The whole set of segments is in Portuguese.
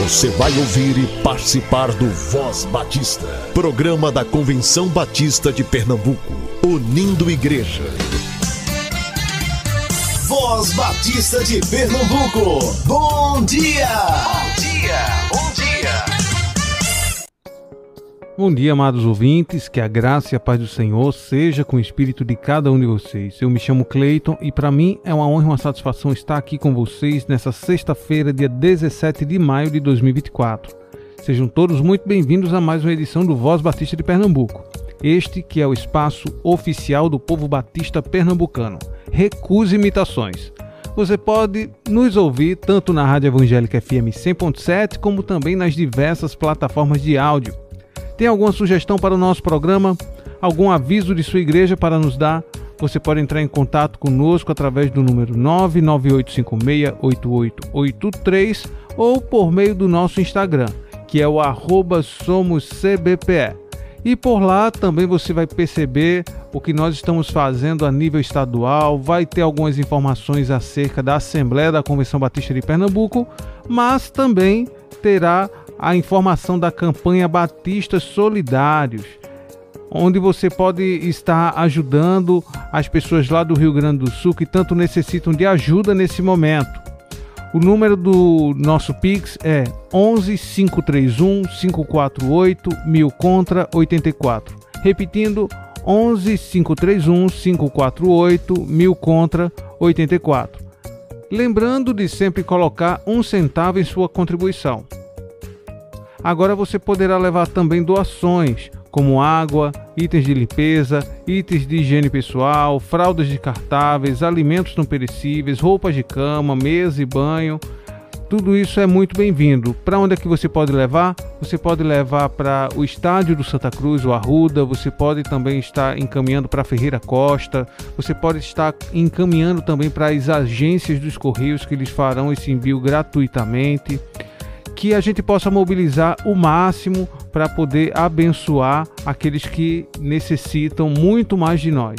Você vai ouvir e participar do Voz Batista, programa da Convenção Batista de Pernambuco, unindo igreja. Voz Batista de Pernambuco, bom dia! Bom dia, bom dia! Bom dia, amados ouvintes, que a graça e a paz do Senhor seja com o espírito de cada um de vocês. Eu me chamo Cleiton e para mim é uma honra e uma satisfação estar aqui com vocês nessa sexta-feira, dia 17 de maio de 2024. Sejam todos muito bem-vindos a mais uma edição do Voz Batista de Pernambuco. Este que é o espaço oficial do povo batista pernambucano. Recuse imitações. Você pode nos ouvir tanto na Rádio Evangélica FM 100.7 como também nas diversas plataformas de áudio. Tem alguma sugestão para o nosso programa? Algum aviso de sua igreja para nos dar? Você pode entrar em contato conosco através do número 998568883 ou por meio do nosso Instagram, que é o @somoscbpe. E por lá também você vai perceber o que nós estamos fazendo a nível estadual, vai ter algumas informações acerca da Assembleia da Convenção Batista de Pernambuco, mas também terá a informação da campanha Batistas Solidários, onde você pode estar ajudando as pessoas lá do Rio Grande do Sul que tanto necessitam de ajuda nesse momento. O número do nosso Pix é 11 531 548 1000 contra 84. Repetindo, 11 531 548 1000 contra 84. Lembrando de sempre colocar 1 centavo em sua contribuição. Agora você poderá levar também doações, como água, itens de limpeza, itens de higiene pessoal, fraldas descartáveis, alimentos não perecíveis, roupas de cama, mesa e banho. Tudo isso é muito bem-vindo. Para onde é que você pode levar? Você pode levar para o estádio do Santa Cruz, o Arruda, você pode também estar encaminhando para Ferreira Costa, você pode estar encaminhando também para as agências dos Correios que eles farão esse envio gratuitamente. Que a gente possa mobilizar o máximo para poder abençoar aqueles que necessitam muito mais de nós.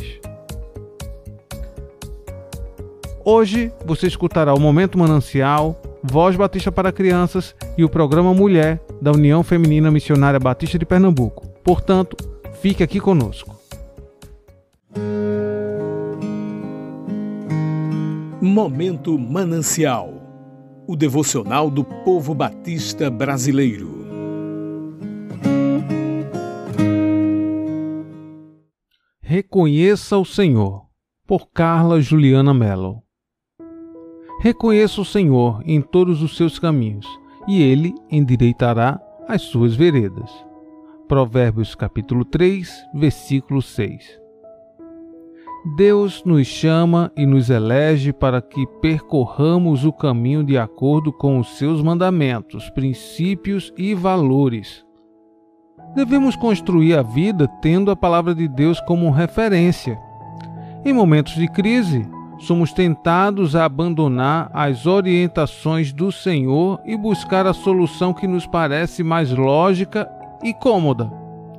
Hoje você escutará o Momento Manancial, Voz Batista para Crianças e o programa Mulher da União Feminina Missionária Batista de Pernambuco. Portanto, fique aqui conosco. Momento Manancial, o devocional do povo batista brasileiro. Reconheça o Senhor, por Carla Juliana Mello. Reconheça o Senhor em todos os seus caminhos, e Ele endireitará as suas veredas. Provérbios capítulo 3, versículo 6. Deus nos chama e nos elege para que percorramos o caminho de acordo com os seus mandamentos, princípios e valores. Devemos construir a vida tendo a palavra de Deus como referência. Em momentos de crise, somos tentados a abandonar as orientações do Senhor e buscar a solução que nos parece mais lógica e cômoda.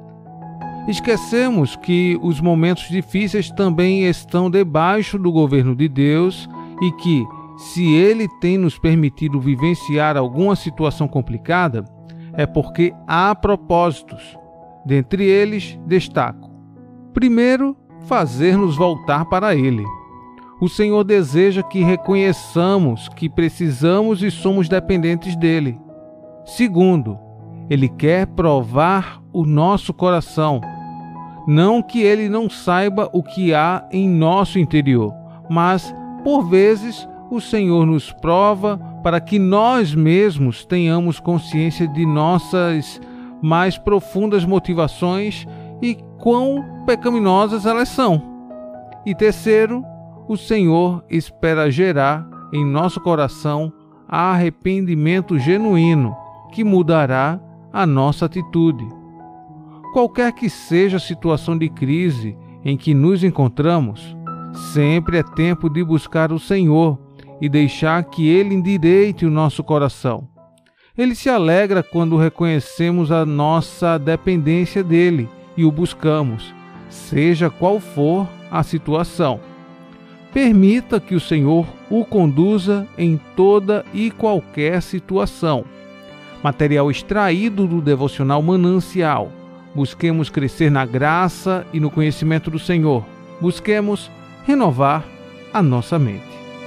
Esquecemos que os momentos difíceis também estão debaixo do governo de Deus e que, se Ele tem nos permitido vivenciar alguma situação complicada, é porque há propósitos. Dentre eles, destaco: primeiro, fazer-nos voltar para Ele. O Senhor deseja que reconheçamos que precisamos e somos dependentes dEle. Segundo, Ele quer provar o nosso coração. Não que Ele não saiba o que há em nosso interior, mas, por vezes, o Senhor nos prova para que nós mesmos tenhamos consciência de nossas mais profundas motivações e quão pecaminosas elas são. E terceiro, o Senhor espera gerar em nosso coração arrependimento genuíno que mudará a nossa atitude. Qualquer que seja a situação de crise em que nos encontramos, sempre é tempo de buscar o Senhor e deixar que Ele endireite o nosso coração. Ele se alegra quando reconhecemos a nossa dependência dEle e o buscamos, seja qual for a situação. Permita que o Senhor o conduza em toda e qualquer situação. material extraído do devocional Manancial. Busquemos crescer na graça e no conhecimento do Senhor. Busquemos renovar a nossa mente.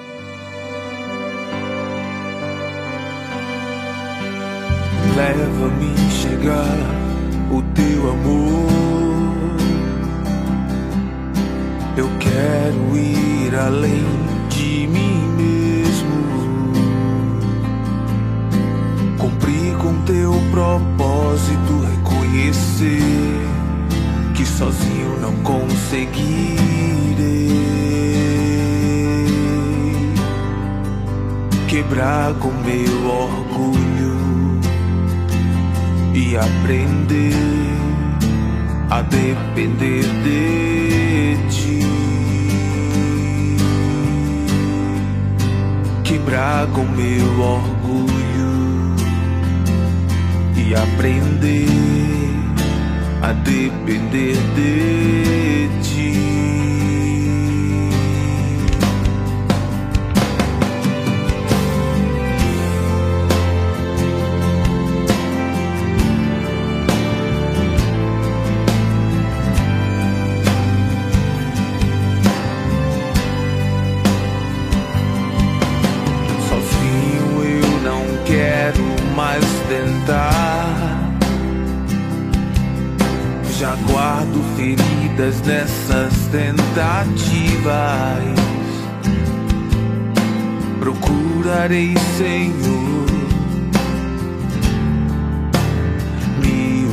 Leva-me a enxergar o teu amor. Eu quero ir além de mim mesmo, cumprir com teu propósito, reconhecer que sozinho não conseguirei, quebrar com meu orgulho e aprender a depender de ti, quebrar com meu orgulho e aprender a depender de ti. Já guardo feridas nessas tentativas. Procurarei, Senhor, me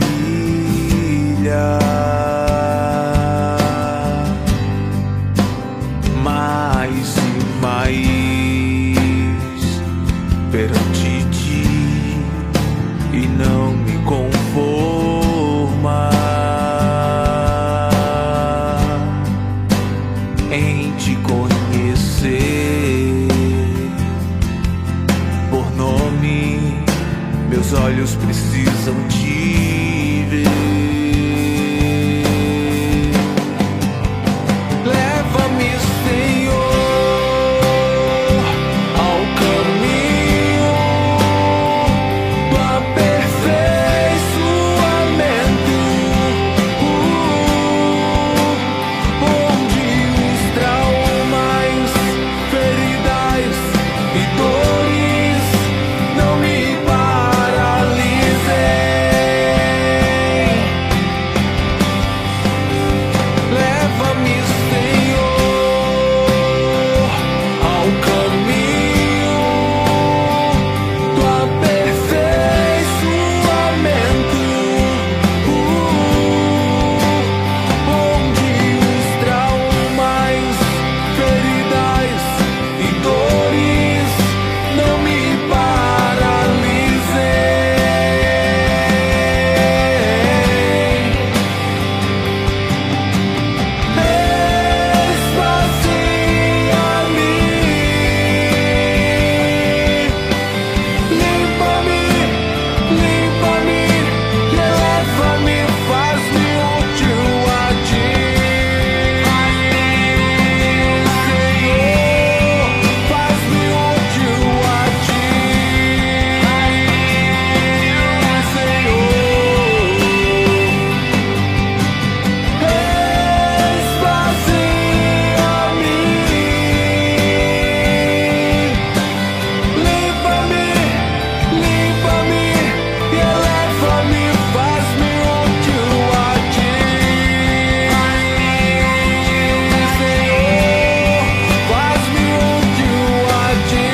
humilhar mais e mais perante ti e não me conformar em te conhecer por nome. Meus olhos precisam te ver. Leva-me, Senhor, ao caminho do aperfeiçoamento, onde os traumas, feridas e dores não me paralisem. Leva-me, Senhor, ao caminho do aperfeiçoamento, onde os traumas, feridas e dores não me paralisem. Esvazia-me, limpa-me, limpa-me e eleva-me, faz-me útil a ti, Senhor, faz-me útil a ti, Senhor. Esvazia-me, limpa-me, limpa-me e eleva-me, faz-me útil a ti, Senhor, faz-me útil a ti,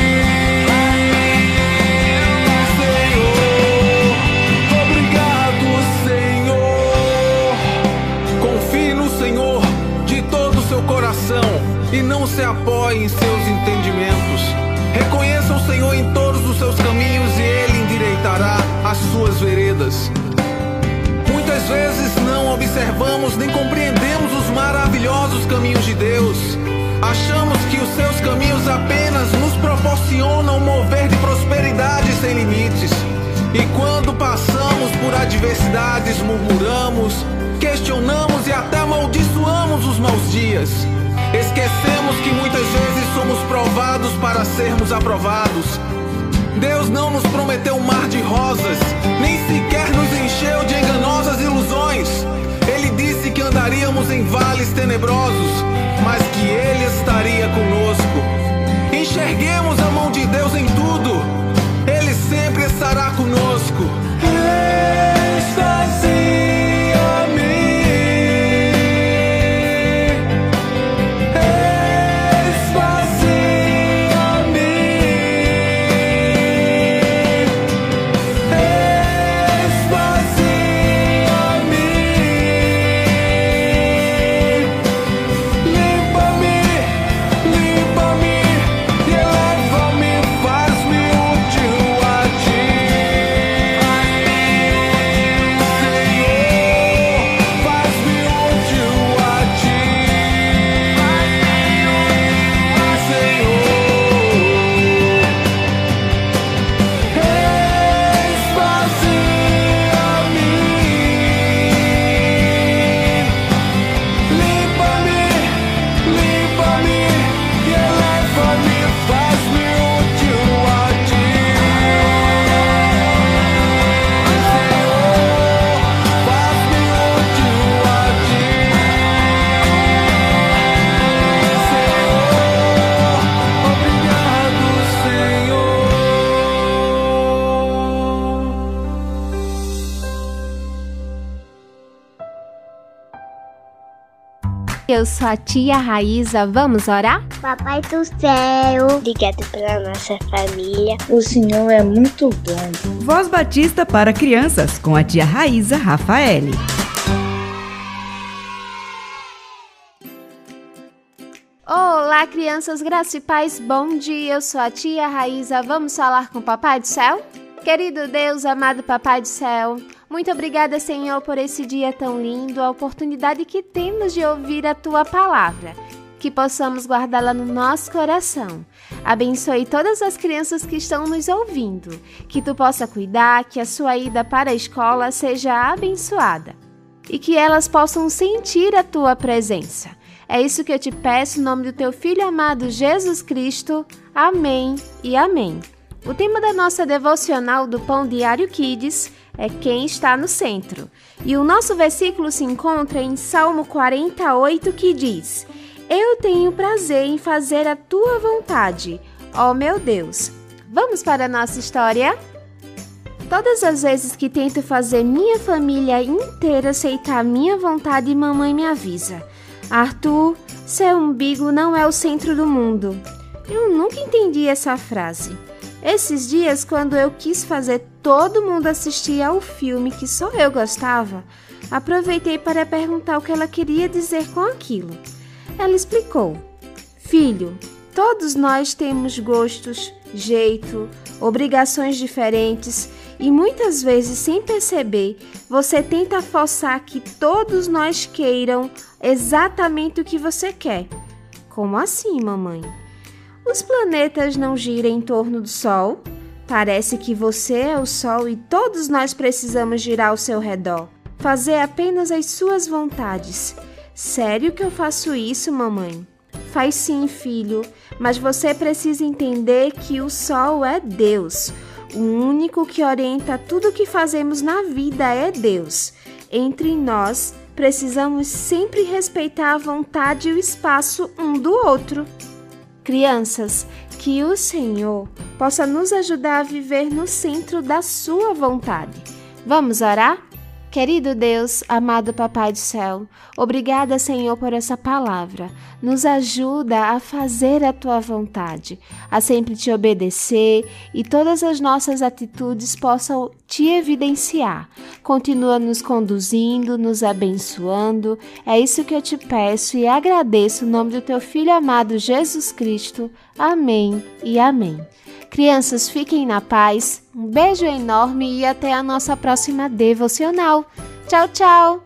Senhor. Obrigado, Senhor. Confie no Senhor de todo o seu coração e não se apoie em seus entendimentos. Reconheça o Senhor em todos os seus caminhos e Ele endireitará as suas veredas. Muitas vezes não observamos nem compreendemos os maravilhosos caminhos de Deus. Achamos que os seus caminhos apenas nos proporcionam um mover de prosperidade sem limites. E quando passamos por adversidades, murmuramos, questionamos e até amaldiçoamos os maus dias. Esquecemos que muitas vezes somos provados para sermos aprovados. Deus não nos prometeu um mar de rosas, nem sequer nos encheu de enganosas ilusões. Ele disse que andaríamos em vales tenebrosos, mas que Ele estaria conosco. Enxerguemos a mão de Deus em tudo, Ele sempre estará conosco. Eu sou a tia Raíza, vamos orar? Papai do céu, obrigado pela nossa família. O Senhor é muito bom. Voz Batista para crianças, com a tia Raíza Rafaeli. Olá, crianças, graça e paz, bom dia. Eu sou a tia Raíza, vamos falar com o Papai do Céu? Querido Deus, amado Papai do Céu, muito obrigada, Senhor, por esse dia tão lindo, a oportunidade que temos de ouvir a Tua Palavra, que possamos guardá-la no nosso coração. Abençoe todas as crianças que estão nos ouvindo, que Tu possa cuidar, que a sua ida para a escola seja abençoada e que elas possam sentir a Tua presença. É isso que eu te peço, em nome do Teu Filho amado Jesus Cristo. Amém e amém. O tema da nossa devocional do Pão Diário Kids é quem está no centro. E o nosso versículo se encontra em Salmo 48, que diz: Eu tenho prazer em fazer a tua vontade, ó meu Deus. Vamos para a nossa história? Todas as vezes que tento fazer minha família inteira aceitar a minha vontade, mamãe me avisa: Arthur, seu umbigo não é o centro do mundo. Eu nunca entendi essa frase. Esses dias, quando eu quis fazer todo mundo assistir ao filme que só eu gostava, aproveitei para perguntar o que ela queria dizer com aquilo. Ela explicou: Filho, todos nós temos gostos, jeito, obrigações diferentes e muitas vezes, sem perceber, você tenta forçar que todos nós queiram exatamente o que você quer. Como assim, mamãe? Os planetas não giram em torno do Sol? Parece que você é o Sol e todos nós precisamos girar ao seu redor, fazer apenas as suas vontades. Sério que eu faço isso, mamãe? Faz sim, filho, mas você precisa entender que o Sol é Deus. O único que orienta tudo o que fazemos na vida é Deus. Entre nós, precisamos sempre respeitar a vontade e o espaço um do outro. Crianças, que o Senhor possa nos ajudar a viver no centro da sua vontade. Vamos orar? Querido Deus, amado Papai do Céu, obrigada, Senhor, por essa palavra. Nos ajuda a fazer a Tua vontade, a sempre Te obedecer e todas as nossas atitudes possam Te evidenciar. Continua nos conduzindo, nos abençoando. É isso que eu Te peço e agradeço em nome do Teu Filho amado Jesus Cristo. Amém e amém. Crianças, fiquem na paz, um beijo enorme e até a nossa próxima devocional. Tchau, tchau!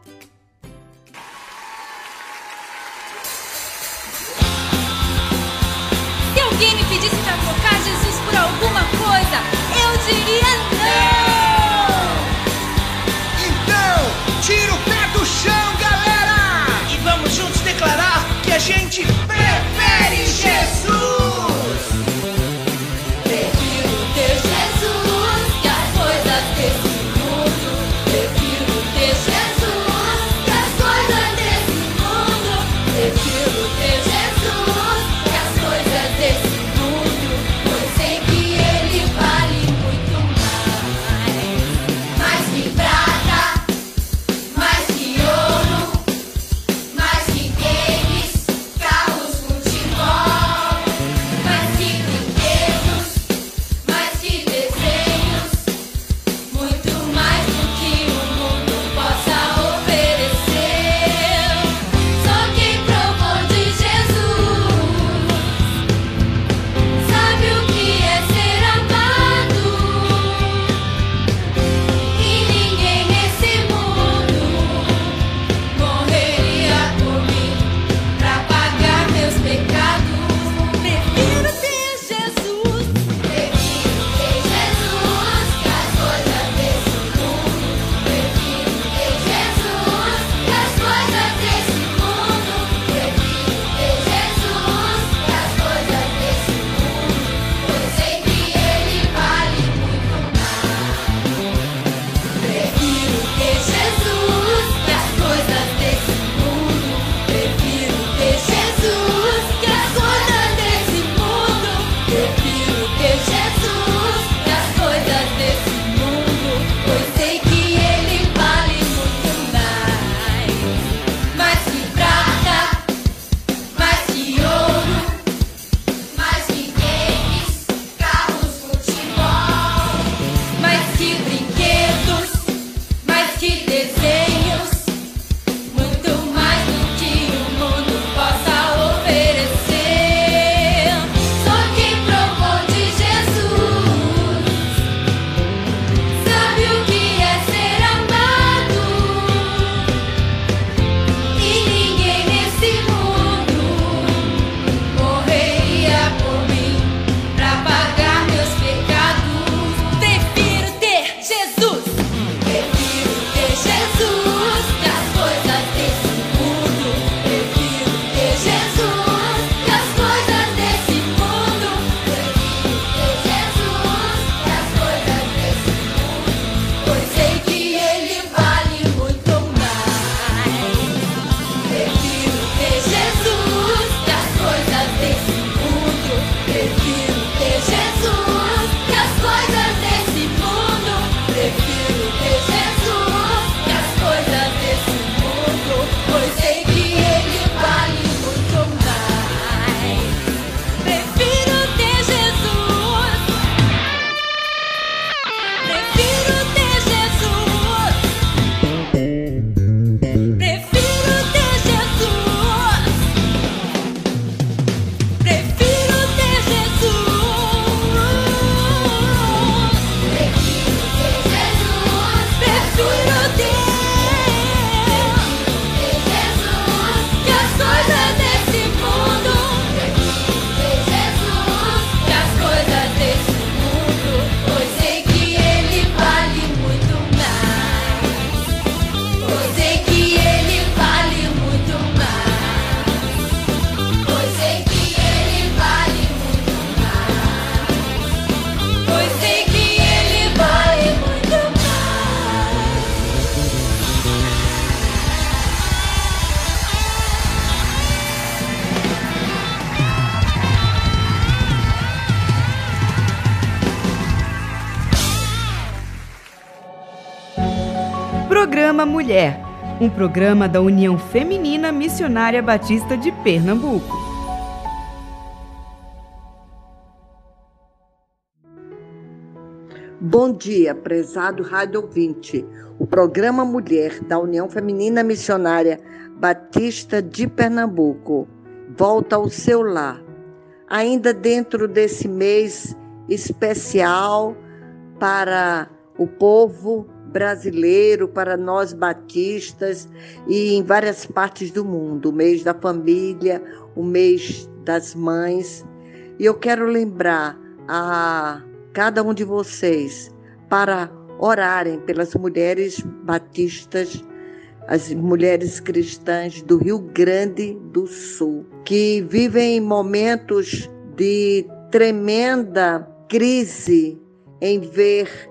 Se alguém me pedisse para trocar Jesus por alguma coisa, eu diria não! Então, tira o pé do chão, galera! E vamos juntos declarar que a gente prefere Jesus! Prefiro ter Jesus. Programa Mulher, um programa da União Feminina Missionária Batista de Pernambuco. Bom dia, prezado rádio ouvinte. O programa Mulher da União Feminina Missionária Batista de Pernambuco volta ao seu lar. Ainda dentro desse mês especial para o povo brasileiro, para nós batistas e em várias partes do mundo, o mês da família, o mês das mães. E eu quero lembrar a cada um de vocês para orarem pelas mulheres batistas, as mulheres cristãs do Rio Grande do Sul, que vivem momentos de tremenda crise em ver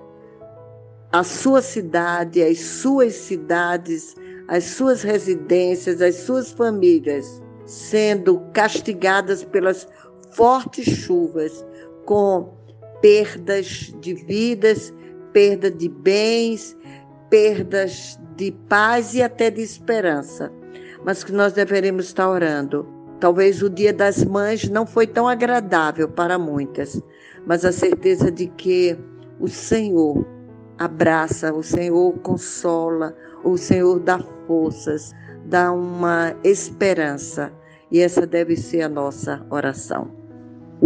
a sua cidade, as suas cidades, as suas residências, as suas famílias sendo castigadas pelas fortes chuvas, com perdas de vidas, perda de bens, perdas de paz e até de esperança. Mas que nós deveremos estar orando. Talvez o Dia das Mães não foi tão agradável para muitas, mas a certeza de que o Senhor abraça, o Senhor consola, o Senhor dá forças, dá uma esperança, e essa deve ser a nossa oração. O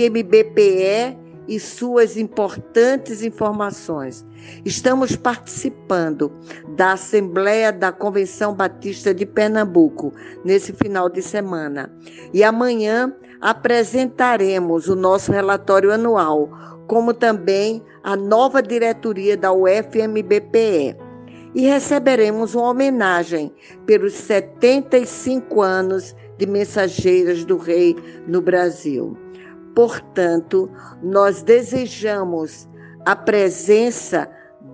FMBPE e suas importantes informações. Estamos participando da Assembleia da Convenção Batista de Pernambuco nesse final de semana. E amanhã apresentaremos o nosso relatório anual, como também a nova diretoria da UFMBPE. E receberemos uma homenagem pelos 75 anos de Mensageiras do Rei no Brasil. Portanto, nós desejamos a presença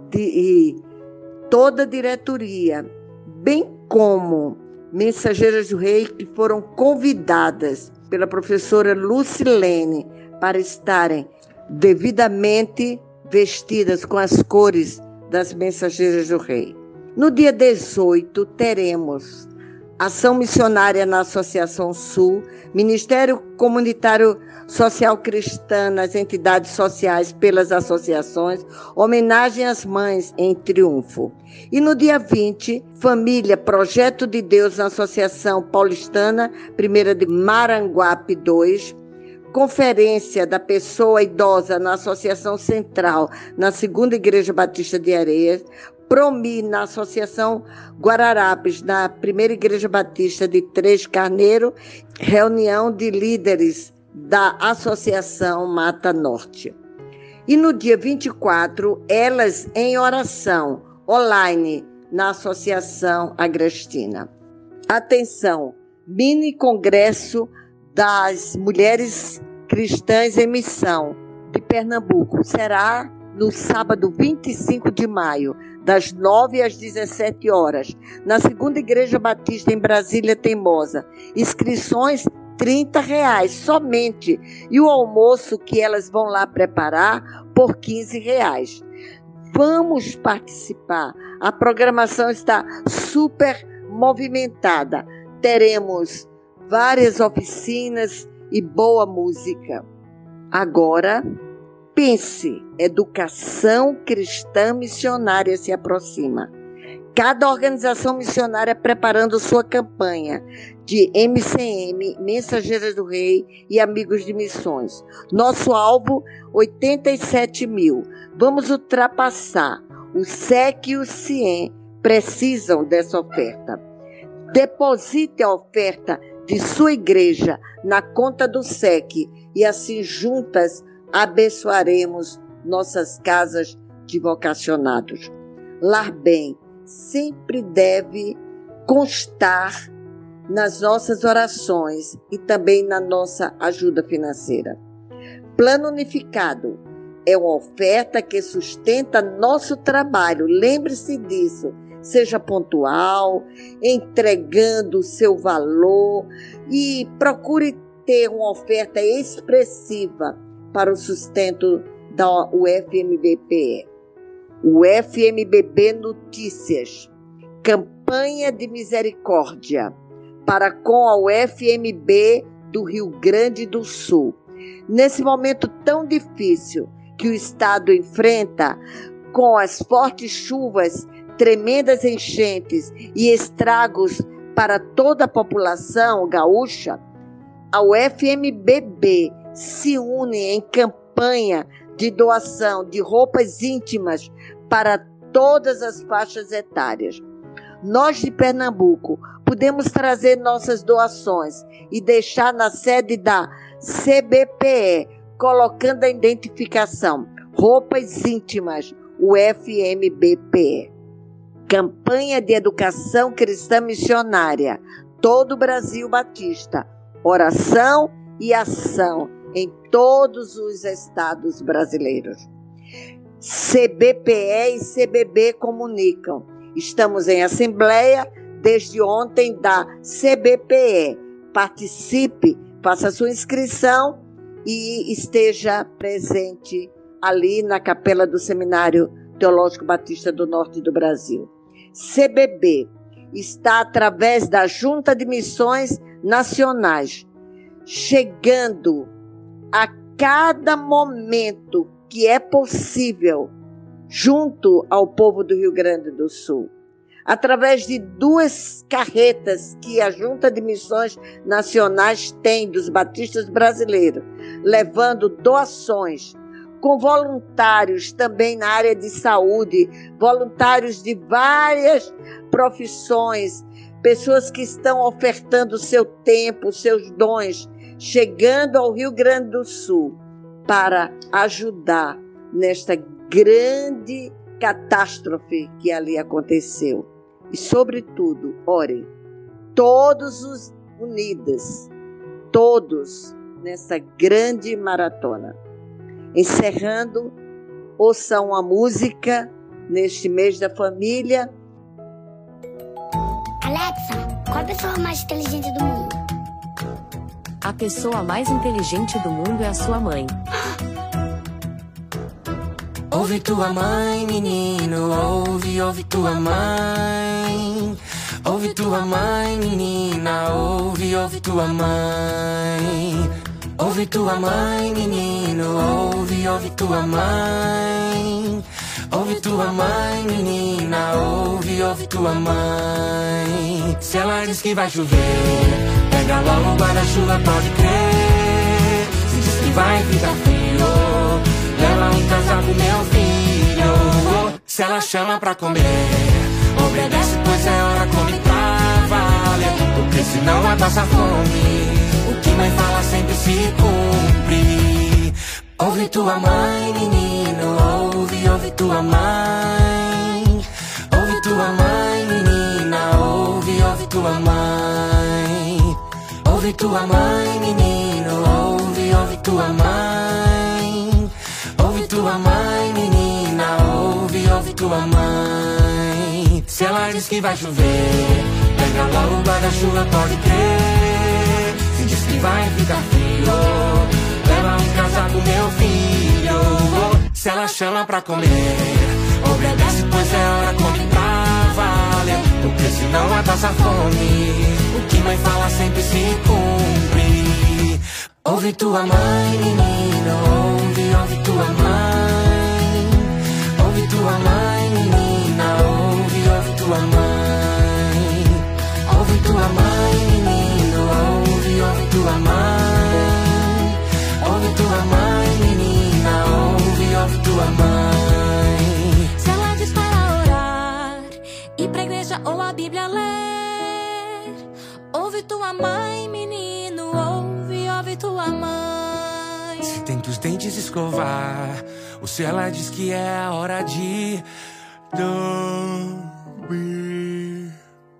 de toda a diretoria, bem como Mensageiras do Rei que foram convidadas pela professora Lucilene para estarem devidamente vestidas com as cores das Mensageiras do Rei. No dia 18, teremos Ação Missionária na Associação Sul, Ministério Comunitário Social Cristã nas entidades sociais pelas associações, homenagem às mães em triunfo. E no dia 20, Família, Projeto de Deus na Associação Paulistana, 1ª de Maranguape 2, Conferência da Pessoa Idosa na Associação Central, na 2ª Igreja Batista de Areias, Promi na Associação Guararapes, na 1ª Igreja Batista de Três Carneiro, reunião de líderes da Associação Mata Norte. E no dia 24, Elas em Oração, online, na Associação Agrestina. Atenção, mini congresso das Mulheres Cristãs em Missão de Pernambuco. Será no sábado 25 de maio, das 9 às 17 horas, na 2ª Igreja Batista em Brasília Teimosa. Inscrições R$30 somente, e o almoço que elas vão lá preparar por R$15. Vamos participar, a programação está super movimentada, teremos várias oficinas e boa música. Agora, pense, educação cristã missionária se aproxima. Cada organização missionária preparando sua campanha de MCM, Mensageiras do Rei e Amigos de Missões. Nosso alvo, 87 mil. Vamos ultrapassar. O SEC e o CIEM precisam dessa oferta. Deposite a oferta de sua igreja na conta do SEC e assim juntas abençoaremos nossas casas de vocacionados. Lar Bem sempre deve constar nas nossas orações e também na nossa ajuda financeira. Plano Unificado é uma oferta que sustenta nosso trabalho. Lembre-se disso. Seja pontual, entregando o seu valor e procure ter uma oferta expressiva para o sustento da UFMBPE. o FMBB Notícias, campanha de misericórdia para com a UFMB do Rio Grande do Sul. Nesse momento tão difícil que o Estado enfrenta, com as fortes chuvas, tremendas enchentes e estragos para toda a população gaúcha, a UFMBB se une em campanha de doação de roupas íntimas para todas as faixas etárias. Nós de Pernambuco podemos trazer nossas doações e deixar na sede da CBPE, colocando a identificação Roupas Íntimas, UFMBPE. Campanha de Educação Cristã Missionária, todo o Brasil Batista, oração e ação em todos os estados brasileiros. CBPE e CBB comunicam. Estamos em assembleia desde ontem da CBPE. Participe, faça sua inscrição e esteja presente ali na capela do Seminário Teológico Batista do Norte do Brasil. CBB está através da Junta de Missões Nacionais, chegando a cada momento que é possível junto ao povo do Rio Grande do Sul, através de 2 carretas que a Junta de Missões Nacionais tem dos batistas brasileiros, levando doações, com voluntários também na área de saúde, voluntários de várias profissões, pessoas que estão ofertando seu tempo, seus dons, chegando ao Rio Grande do Sul para ajudar nesta grande catástrofe que ali aconteceu. E, sobretudo, orem, todos os unidos, todos nessa grande maratona. Encerrando, ouçam a música neste mês da família. Alexa, qual a pessoa mais inteligente do mundo? A pessoa mais inteligente do mundo é a sua mãe. Ouve tua mãe, menino, ouve tua mãe. Ouve tua mãe, menina, ouve tua mãe. Ouve tua mãe, menino, ouve tua mãe. Ouve tua mãe, menina, ouve tua mãe. Se ela diz que vai chover, pega logo o guarda-chuva, pode crer. Se diz que vai ficar frio, leva um casaco, meu filho. Se ela chama pra comer, obedece, pois é hora, come pra valer. Porque senão vai passar fome, o que mãe fala sempre se cumpre. Ouve tua mãe, menino, ouve tua mãe. Ouve tua mãe, menina, ouve tua mãe. Ouve tua mãe, menino, ouve tua mãe. Ouve tua mãe, menina, ouve tua mãe. Se ela diz que vai chover, pega logo o guarda-chuva, pode crer. Se diz que vai ficar frio, leva um casaco, meu filho. Se ela chama pra comer, obedece, pois é hora, come pra valer. Porque senão vai passar fome, o que mãe fala sempre se cumpre. Ouve tua mãe, menino, ouve tua mãe. Ouve tua mãe, menina, ouve tua mãe. Ouve tua mãe, menino, ouve tua mãe. Ouve tua mãe, menina, ouve tua mãe. Se ela diz para orar, ir pra igreja ou a Bíblia ler, ouve tua mãe, menino, ouve tua mãe. Se tem que os dentes escovar, ou se ela diz que é a hora de dormir,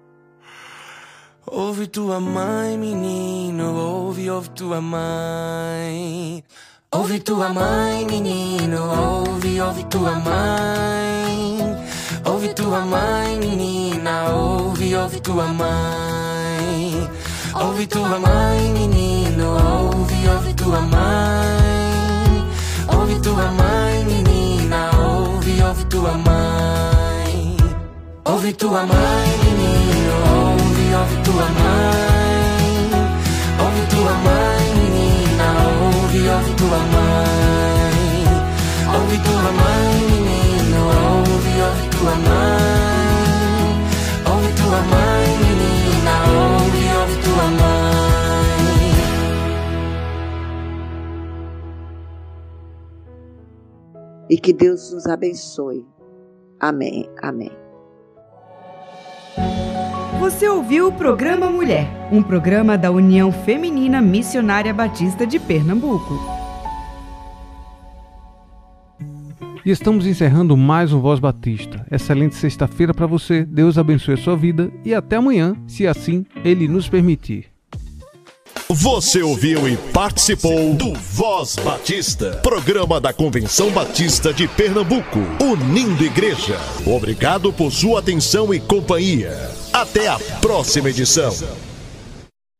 ouve tua mãe, menino, ouve tua mãe. Ouve tua mãe, menino, ouve tua mãe. Ouve tua mãe, menina, ouve tua mãe. Ouve tua mãe, menino, ouve tua mãe. Ouve tua mãe, menina, ouve tua mãe. Ouve tua mãe, menino, ouve tua mãe. Ouve tua mãe, menina, ouve tua mãe. Ouve tua mãe, menino, ouve tua mãe. Ouve tua mãe, menina, ouve tua mãe. E que Deus nos abençoe. Amém, amém. Você ouviu o Programa Mulher, um programa da União Feminina Missionária Batista de Pernambuco. E estamos encerrando mais um Voz Batista. Excelente sexta-feira para você, Deus abençoe a sua vida e até amanhã, se assim Ele nos permitir. Você ouviu e participou do Voz Batista, programa da Convenção Batista de Pernambuco, unindo igreja. Obrigado por sua atenção e companhia. Até a próxima edição.